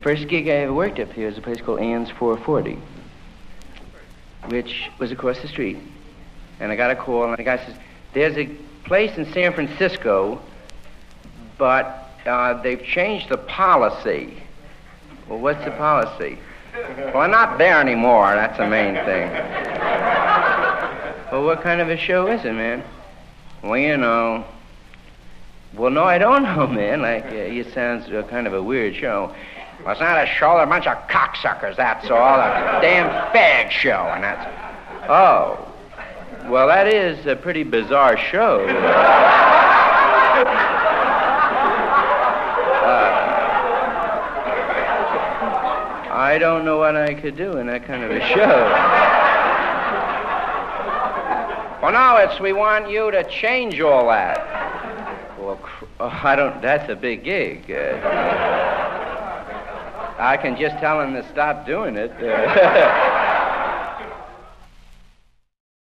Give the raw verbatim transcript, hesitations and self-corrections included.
First gig I ever worked up here was a place called Ann's four forty, which was across the street. And I got a call, and the guy says, there's a place in San Francisco, but uh, they've changed the policy. Well, what's the policy? Well, I'm not there anymore. That's the main thing. Well, what kind of a show is it, man? Well, you know. Well, no, I don't know, man. Like, uh, it sounds uh, kind of a weird show. Well, it's not a show. They're a bunch of cocksuckers, that's all. A damn fag show, and that's... Oh. Well, that is a pretty bizarre show. I don't know what I could do in that kind of a show. Well, no, it's we want you to change all that. Well, oh, I don't, that's a big gig. Uh, I can just tell him to stop doing it. Uh,